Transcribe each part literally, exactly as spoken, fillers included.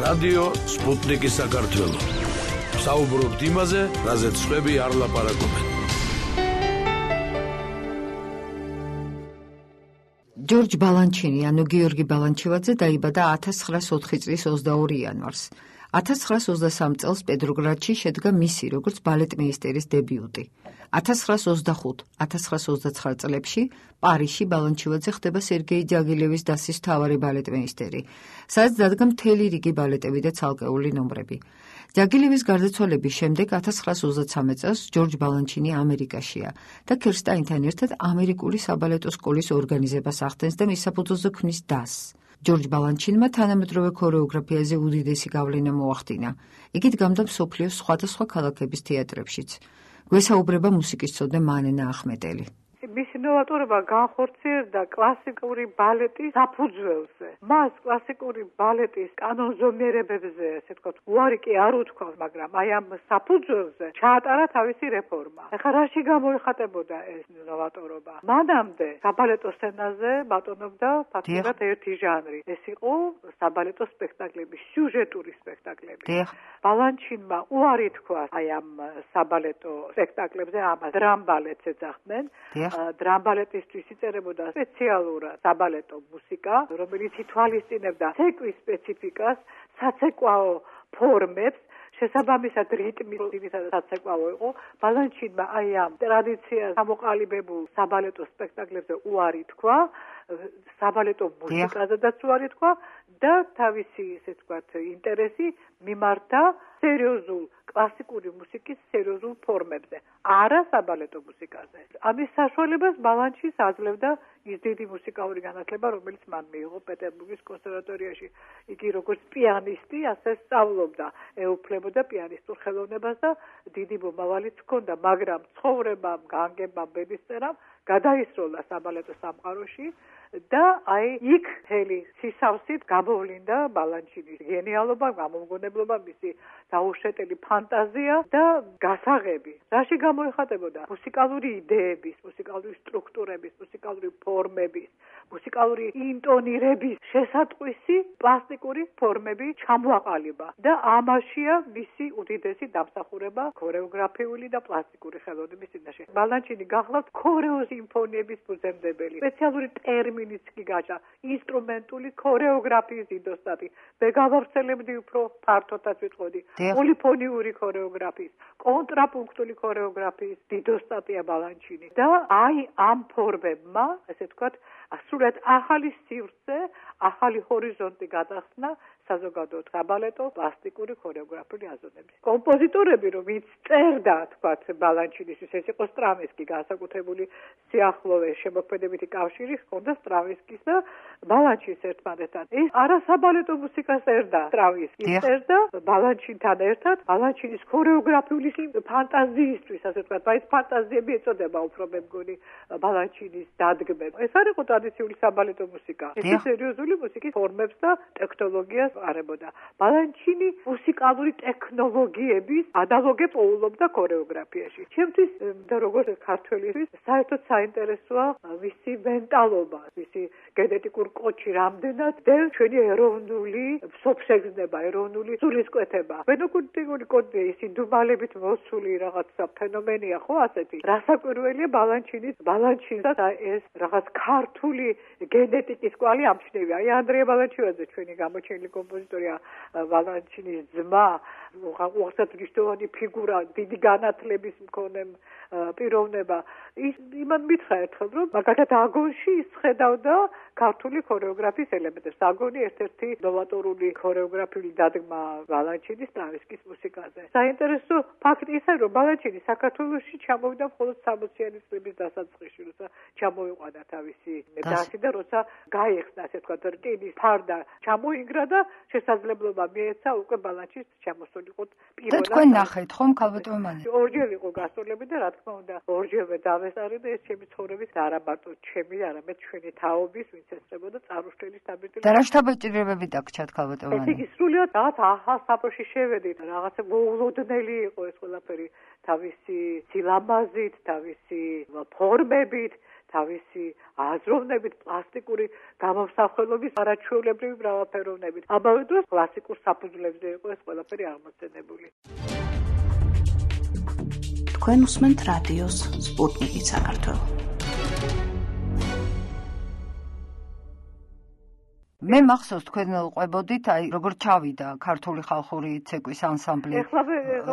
რადიო სპუტნიკი საქართველო. საუბრობთ იმაზე, რაზეც სხვები არ ლაპარაკობენ. ჯორჯ ბალანჩინი, ანუ გიორგი ბალანჩივაძე დაიბადა ათას ცხრაას ოთხი წლის ოცდაორი იანვარს. ათას ცხრაას ოცდასამი წელს პეტროგრადში შედგა მისი როგორც ბალეტმეისტერის დებიუტი. ათას ცხრაას ოცდახუთ - ათას ცხრაას ოცდაცხრა წლებში პარიზში ბალანჩივაძე ხდება სერგეი ჯაგილევის დასის მთავარი ბალეტმეისტერი, სადაც დადგა მთელი რიგი ბალეტები და ცალკეული ნომრები. ჯაგილევის გარდაცვალების შემდეგ ათას ცხრაას ოცდაცამი წელს ჯორჯ ბალანჩინი ამერიკაშია და ქერსტაინთან ერთად ამერიკული საბალეტო სკოლის ორგანიზებას ახდენს და მის საფუძველზე ქმნის დასს. ჯორჯ ბალანჩინმა თანამედროვე ქორეოგრაფიაზე უდიდესი გავლენა მოახდინა. იგი დგამდა მსოფლიოს სხვადასხვა ქალაქების თეატრებშიც. გვესაუბრება მუსიკისმცოდნე მანენა ახმეტელი. მისი ნოვატორობა განხორციელდა კლასიკური ბალეტის საფუძველზე. მას კლასიკური ბალეტის კანონზომიერებებზე, ესე ვთქვათ, უარი კი არ უთქვა, მაგრამ აი ამ საფუძველზე ჩაატარა თავისი რეფორმა. ეხლა რაში გამოიხატებოდა ეს ნოვატორობა? მანამდე საბალეტო სცენაზე ბატონობდა ფაქტობრივად ერთი ჟანრი. ეს იყო საბალეტო სპექტაკლები, სიუჟეტური სპექტაკლები. ბალანჩინმა უარი თქვა აი ამ საბალეტო სპექტაკლებზე, ამას დრამ ბალეტს ეძახდნენ. დრამ ბალეტისთვის იწერებოდა სპეციალურად საბალეტო მუსიკა, რომელიც ითვალისწინებდა ცეკვის სპეციფიკას, საცეკვაო ფორმებს, შესაბამისად რიტმის საცეკვაო იყო. ბალანჩინმა აი ამ ტრადიციას გამოყალიბებულ საბალეტო სპექტაკლებზე უარი თქვა, საბალეტო მუსიკაზედაც უარი თქვა და თავისი, ესე ვთქვათ, ინტერესი მიმართა სერიოზულ კლასიკური მუსიკის სერიოზულ ფორმებზე, არა საბალეტო მუსიკაზე. ამის საშუალებას ბალანჩინს აძლევდა ის დიდი მუსიკალური განათლება, რომელიც მან მიიღო პეტერბურგის კონსერვატორიაში. იგი როგორც პიანისტი ასე სწავლობდა, ეუფლებოდა პიანისტურ ხელოვნებას და დიდი მომავალიც ჰქონდა, მაგრამ ცხოვრებამ, განგებამ, ბედისწერამ გადაისროლა საბალეტო სამყაროში და აი იქ მთელი სისავსით გამოვლინდა ბალანჩინის გენიალობა, გამომგონებლობა, მისი დაუშეტელი ფანტაზია და გასაღები. რაში გამოიხატებოდა? მუსიკალური იდეების, მუსიკალური სტრუქტურების, მუსიკალური ფორმების, მუსიკალური ინტონირების შესატყვისი პლასტიკური ფორმები ჩამოაყალიბა და ამაშია მისი უდიდესი დამსახურება ქორეოგრაფიული და პლასტიკური ხელოვნების წინაშე. ბალანჩინი გახლავთ ქორეოსიმფონიების ფუძემდებელი, სპეციალური ტერმინიც კი გაჭა, ინსტრუმენტული ქორეოგრაფიის დიდოსტატი. მე გავავრცელებდი უფრო ფართოდაც ვიტყოდი. პოლიფონიური ქორეოგრაფიის, კონტრაპუნქტული ქორეოგრაფიის დიდოსტატია ბალანჩინი და აი ამ ფორმებმა, ესე ვთქვათ, სრულად ახალი სივრცე, ახალი ჰორიზონტი გადახსნა საზოგადოოდ საბალეტო პლასტიკური ქორეოგრაფიული აზროვნების. კომპოზიტორები, რომელიც წერდა, თქვათ, ბალანჩინისთვის, ეს იყო სტრავინსკი, განსაკუთრებული სიახლოვე შემოქმედებითი კავშირი ჰქონდა სტრავინსკის და ბალანჩინს ერთმანეთთან. ეს არასაბალეტო მუსიკას წერდა სტრავინსკი, წერდა ბალანჩინთან ერთად, ბალანჩინის ქორეოგრაფიული ფანტაზიისთვის, ასე ვთქვათ, ეს ფანტაზიები ეწოდება უფრო მე მგონი ბალანჩინის დადგმებს. ეს არ იყო ტრადიციული საბალეტო მუსიკა. ეს სერიოზული მუსიკის ფორმებს და ტექნოლოგიას არებოდა. ბალანჩინი მუსიკალური ტექნოლოგიების ანალოგებს პოულობდა ქორეოგრაფიაში. ჩემთვის და როგორც ქართველისთვის საერთოდ საინტერესოა მისი მენტალობა, მისი გენეტიკურ კოდში რამდენად დევს ჩვენი ეროვნული სოფშეგრძნება, ეროვნული სულისკვეთება. მენოკურტიკული კოდი ის ინდუმალებით მოსული რაღაცა ფენომენია, ხო ასეთი. რასაკვირველია ბალანჩინის, ბალანჩინსა და ეს რაღაც ქართული გენეტიკის კვალი ამჩნევია. აი ანდრია ბალანჩივაძე ჩვენი გამოჩენილი კომპოზიტორია, ბალანჩინის ძმა, უღრად მნიშვნელოვანი ფიგურა, დიდი განათლების მქონე პიროვნება. ის იმან მითხრა ერთხელ, რომ მაგალითად აგონში ის ხედავდა ქართული ქორეოგრაფიის ელემენტებს. აგონი ერთ-ერთი ნოვატორული ქორეოგრაფიული დადგმა ბალანჩინის სტრავინსკის მუსიკაზე. საინტერესო ფაქტი ისაა, რომ ბალანჩინი საქართველოში ჩამოვიდა მხოლოდ სამოციანი წლების დასაწყისში, როცა ჩამოიყვანა თავისი დასი და როცა გაიხსნა, ასე ვთქვათ, რკინის ფარდა ჩამოინგრა და შესაძლებლობა მიეცა უკვე ბალანჩის ჩამოსულიყო პირველად. და თქვენ ნახეთ ხომ ქალბატონო მანე? ორჯერ იყო გასტროლები და რა თქმა უნდა, ორჯერვე დავესწარი და ეს ჩემი ცხოვრების არა მარტო ჩემი, არამედ ჩვენი თაობის, ვინც ესწრებოდა წარუშლის დაბეჭდილება. და რა შთაბეჭდილებები დაგჭათ ქალბატონო მანე? ეს იგი სრულიად რაღაც ახალ საფოში შევედით, რაღაცა მოულოდნელი იყო ეს ყველაფერი თავისი სილამაზით, თავისი ფორმებით, თავისი აზროვნებით, პლასტიკური გამომსახველობის არაჩვეულებრივი მრავალფეროვნებით. ამავე დროს კლასიკურ საფუძვლებზე იყო ეს ყველაფერი აღმოცენებული. თქვენ უსმენთ რადიოს სპუტნიკი საქართველო. მე მახსოვს თქვენ ყვებოდით, აი როგორ ჩავიდა ქართული ხალხური ცეკვის ანსამბლი. ეხლა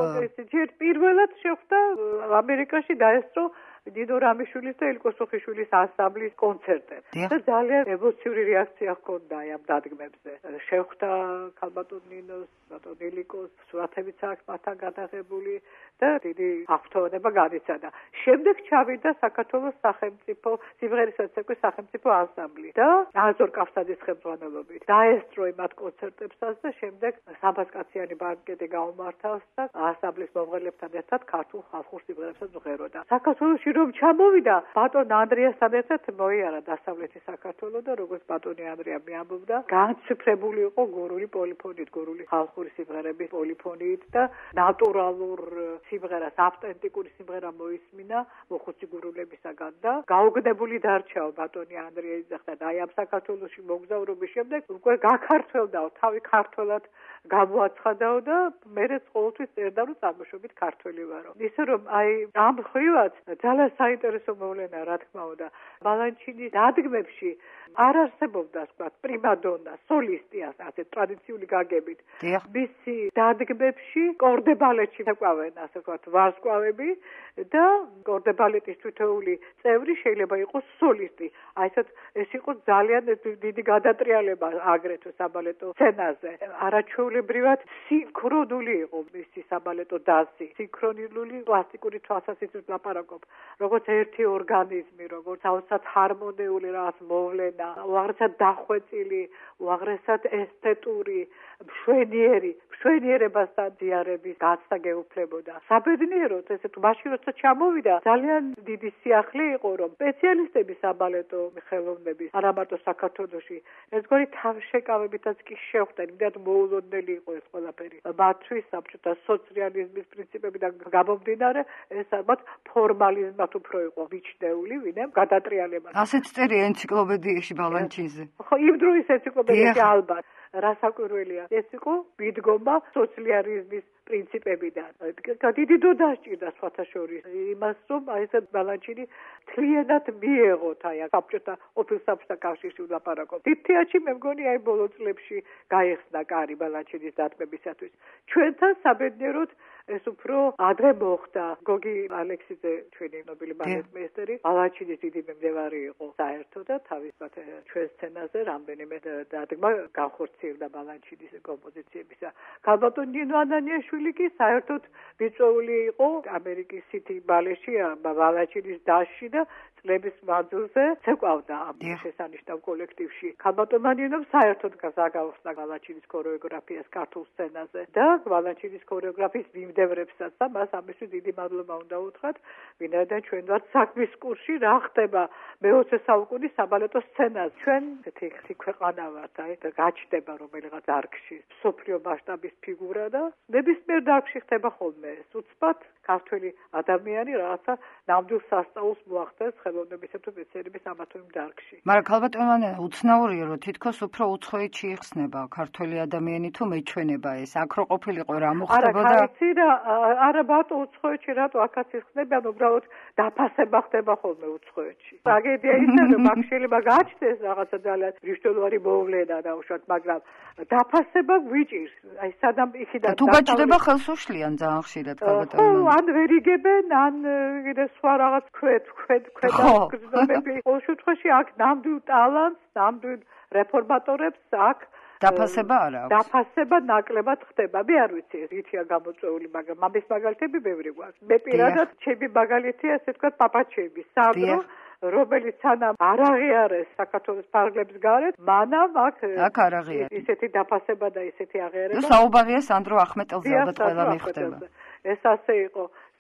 ჯერ პირველად შეხვდა ამერიკაში დაესწრო დიდო რამიშვილის და ილკო სუხიშვილის ანსამბლის კონცერტები და ძალიან ემოციური რეაქცია ჰქონდა ამ დადგმებზე. შეხვდა ქალბატონ ნინოს, ბატონ ილიკოს, სურათებიც აქვს მათთან გადაღებული და დიდი აღფრთოვანება განიცადა. შემდეგ ჩავიდა საქართველოს სახელმწიფო სიმღერისა და ცეკვის სახელმწიფო ანსამბლი და აზორ კავსაძის ხელმძღვანელობით დაესწრო მათ კონცერტებსაც და შემდეგ სამფასკაციანი ბანკეტი გაუმართავს და ანსამბლის მომღერლებთან ერთად ქართულ ხალხურ სიმღერებსაც მღეროდა. საქართველოში რომ ჩამოვიდა ბატონ ანდრიასთან ერთად მოიარა დასავლეთი საქართველო და როგორც ბატონი ანდრია მეამბობდა, განცვიფრებული იყო გურული პოლიფონით, გურული ხალხური სიმღერების პოლიფონით და ნატურალურ სიმღერას, ავტენტიკური სიმღერა მოისმინა მოხუცი გურულებისაგან და გაუგდებული დარჩა ბატონი ანდრია იძახდა და აი ამ საქართველოში მოგზაურობის შემდეგ უკვე გაქართველდაო, თავი ქართველად გამოაცხადაო და მერეც ყოველთვის წერდა რომ წარმოშობით ქართველი ვარო. ისე რომ აი ამ ხრივაც ძალიან საინტერესო მოვლენა რა თქმა უნდა. ბალანჩინის დადგმებში არ არსებობდა თქვა პრიმადონა, სოლისტი ასე ტრადიციული გაგებით. მისი დადგმებში კორდებალეტში ეკვავენ ასე ვთქვათ ვარსკვლავები და კორდებალეტის თითოეული წევრი შეიძლება იყოს სოლისტი. აი ესეთ ეს იყო ძალიან დიდი გადატრიალება აგრეთვე საბალეტო სცენაზე. არაჩვეულებრივად სინქრონული იყო მისი საბალეტო დასი. სინქრონული პლასტიკური თვალსაზრისით ლაპარაკობ. როგორც ერთი ორგანიზმი, როგორც საოცრად ჰარმონიული რაღაც მოვლენა, უაღრესად დახვეწილი, უაღრესად ესთეტური, მშვენიერი, მშვენიერებასთან დიარების გაცდა გეუფლებოდა. საბედნიეროდ ესეთ მაშინ როცა ჩამოვიდა, ძალიან დიდი სიახლე იყო, რომ სპეციალისტები საბალეტო ხელოვნების, არა მარტო საქართველოში, ესგვარი თავშეკავებითაც კი შეხვდნენ, იმდენად მოულოდნელი იყო ეს ყველაფერი. მათთვის საბჭოთა სოციალიზმის პრინციპებიდან გამომდინარე, ეს ალბათ ფორმალიზმად უფრო იყო მიჩნეული, ვინმე გადატრიალება. ასეც წერია ენციკლოპედიაში ბალანჩინზე. ხო, იმ დროის ენციკლოპედიაში ალბათ. რასაკვირველია, ეს იყო მიდგომა სოციალიზმის პრინციპებიდან. დიდი დრო დასჭირდა სხვათა შორის იმას, რომ აი ეს ბალანჩინი თლიანად მიეღოთ აი საბჭოთა ყოფილ საბჭოთა კავშირში ვლაპარაკობ. თითქოსი მე მგონი აი ბოლო წლებში გაიხსნა კარი ბალანჩინის დათმობისათვის. ჩვენთან საბედნიეროდ ეს უფრო ადრე მოხდა. გოგი ალექსიძე, ჩვენი ნობილი ბალეტმეისტერი, ბალანჩინის დიდი მიმდევარი იყო საერთოდ და თავისუფლად ჩვენ სცენაზე რამდენიმე დადგმა განხორციელდა ბალანჩინის კომპოზიციებისა. ქალბატონ ნინო ანანიაშვილი კი საერთოდ მიწვეული იყო ამერიკის სიტი ბალეტში, ბალანჩინის დასში და წლების მანძილზე ცეკვავდა ამ შესანიშნავ კოლექტივში. ქალბატონმა ნინომ საერთოდ გაგახსნა ბალანჩინის ქორეოგრაფიას ქართულ სცენაზე და ბალანჩინის ქორეოგრაფიის მიმდევრებსაც და მას ამისთვის დიდი მადლობა უნდა უთხრათ, ვინაიდან ჩვენ ვართ საქმის კურსში რა ხდება მეოცე საუკუნის საბალეტო სცენაზე. ჩვენ ესეთი ქვეყანა ვართ, აი და გაჩნდება რომელიღაც დარგში სოფლიო მასშტაბის ფიგურა და ნებისმიერ დარგში ხდება ხოლმე ეს უცბად ქართველი ადამიანი რაღაცა ნამდვილ სასწაულს მოახდენს ხელოვნებისა თუ მეცნიერების ამა თუ იმ დარგში. მაგრამ ქალბატონმა უცნაურია რომ თითქოს უფრო უცხოეთში იხსნება ქართველი ადამიანი თუ მეჩვენება ეს აქ რო ყოფილიყო რა მოხდებოდა? არა, ხალხი რა არა ბატო უცხოეთში რატო აქაც იხსნებიან უბრალოდ დაფასება ხდება ხოლმე უცხოეთში. ტრაგედია ისე რომ აქ შეიძლება გაჩნდეს რაღაცა ძალიან მნიშვნელოვანი მოვლენა დაუშვათ, მაგრამ დაფასება გვიჭირს. აი სადამ იქიდან თუ გაჩნდება ხელს უშლიან ძალიან ხშირად ქალბატონმა. ან ვერ იგებენ, ან კიდე სხვა რაღაც ქვეთ, ქვეთ, ქვედაგრძნობები. ყოველ შემთხვევაში აქ ნამდვილ ტალანტს, ნამდვილ რეფორმატორებს აქ დაფასება არ აქვს. დაფასება ნაკლებად ხდება. მე არ ვიცი რითია გამოწვეული, მაგრამ მამის მაგალითები ბევრი გვაქვს. მე პირადად ჩემი მაგალითია, ასე ვთქვათ, პაპაჩეები, სანდრო, რომელიც სანამ არ აღიარეს საქართველოს ფარგლებს გარეთ, მანამ აქ აქ არ აღიარეს. ისეთი დაფასება და ისეთი აღიარება. ნუ საუბარია სანდრო ახმეტელზე, ალბათ ყველა მიხვდება. ეს ასე იყო.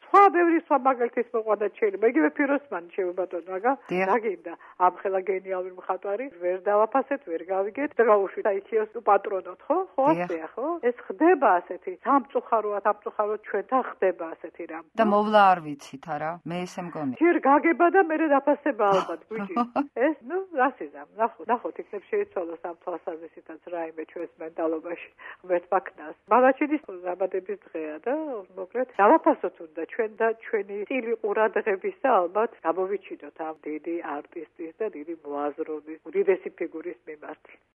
სხვა ბევრი სხვა მაგალითის მოყვანდა შეიძლება იგივე ფიროსმანი შევებატონ მაგა დაგინდა ამ ხელა გენიალური მხატვარი ვერ დავაფასეთ ვერ გავიგეთ დაუშვით აი ქიოს პატრონოთ ხო ხო ასეა ხო ეს ხდება ასეთი სამწუხაროა სამწუხაროდ ჩვენთან ხდება ასეთი რამ და მოვლა არ ვიცით არა მე ესე მგონი ჯერ გაგება და მე დაფასება ალბათ გვიჭი ეს ნუ რასიზამ ნახოთ ნახოთ იქნებ შეიცვალოს ამ თვალსაზრისითაც რაიმე ჩვენს მენტალობაში ღმერთმა ქნას ბალაჩინის დაბადების დღეა და მოკლედ დავაფასოთ უნდა ჩვენ და ჩვენი სტილი ყურადღების და ალბათ გამოვიჩინოთ ამ დიდი არტისტის და დიდი მოაზროვნის უდიდესი ფიგურის მიმართ